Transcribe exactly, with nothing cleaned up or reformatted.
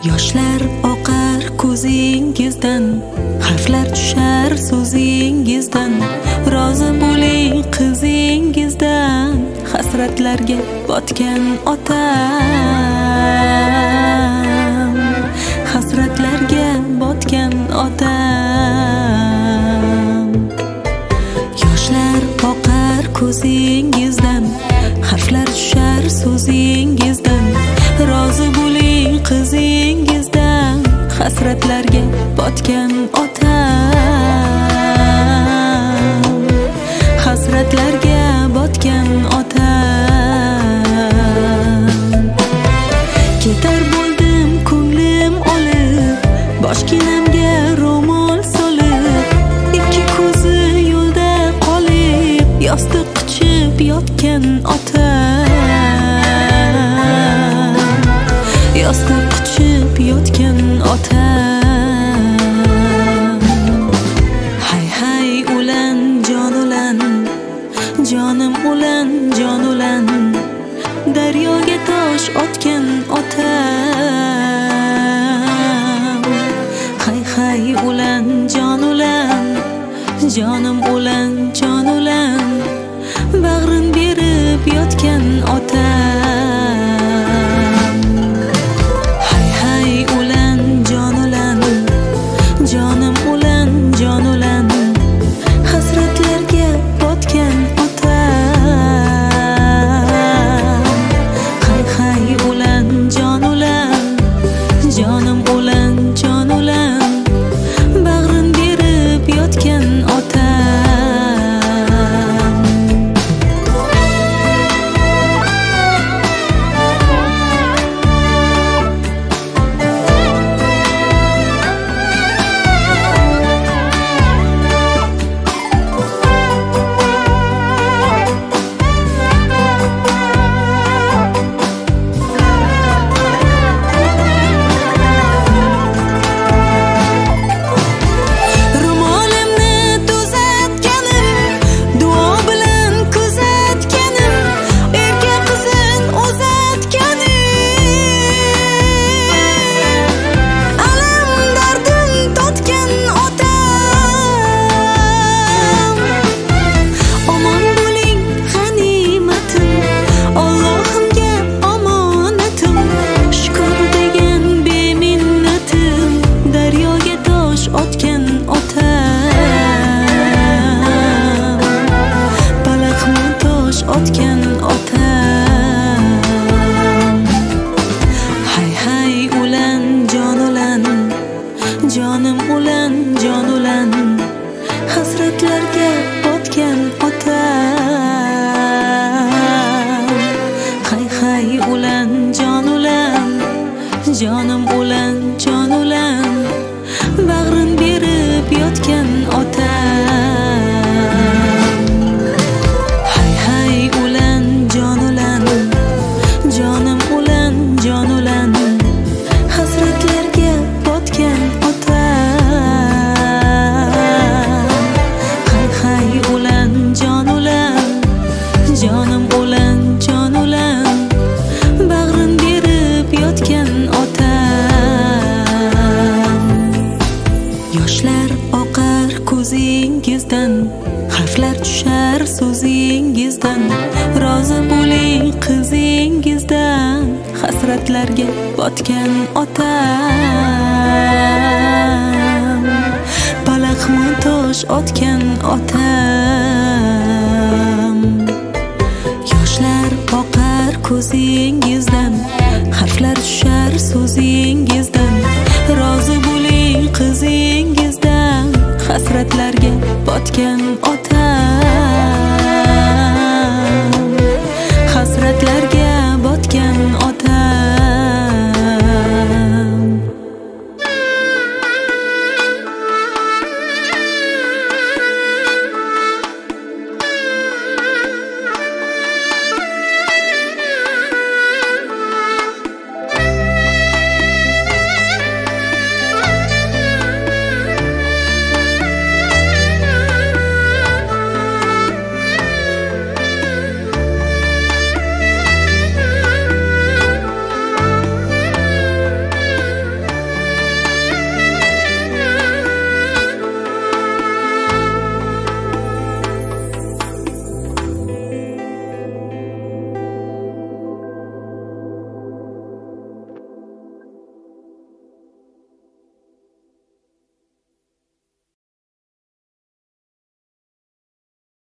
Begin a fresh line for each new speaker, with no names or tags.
Yoshlar oqar ko'zingizdan, harflar tushar so'zingizdan. Rozi bo'ling qizingizdan, hasratlarga botgan otam, hasratlarga botgan otam. Yoshlar oqar ko'zingizdan, harflar tushar so'zingizdan. Rozi bo'ling qizingizdan, hasratlarga botgan otam, hasratlarga botgan otam. Ketar bo'ldim ko'nglim olib, boshginamga ro'mol solib, ikki ko'zi yo'lda qolib, yostiq quchib yotgan otam, yostiq quchib yotgan otam. Hay hay ulan jon ulan, jonim ulan jon ulan, daryoga tosh otgan otam. Hay hay ulan jon ulan, jonim ulan jon ulan, bag'rin berib yotgan otam. Hay hay ulan jon ulan, jonim ulan jon ulan, hasratlarga botgan otam. Hay hay ulan jon ulan, jonim ulan jon ulan, bag'rin berib yotgan otam. Otgan otam. Hay hay ulan jon ulan, jonim ulan jon ulan, hasratlarga botgan otam. Hay hay ulan jon ulan, jonim ulan jon ulan, bag'rin berib yotgan otam. Jonim ulan jon ulan, hasratlarga botgan otam. Hay hay ulan jon ulan, jonim ulan jon ulan, bag'rin berib yotgan otam. Yoshlar oqar ko'zingizdan, harflar tushar so'zingizdan. Rozi bo'ling qizingizdan, hasratlarga botgan otam, palaxmon tosh otgan otam. Yoshlar oqar ko'zingizdan, harflar tushar so'zingizdan. Rozi bo'ling qizingizdan, hasratlarga botgan otam.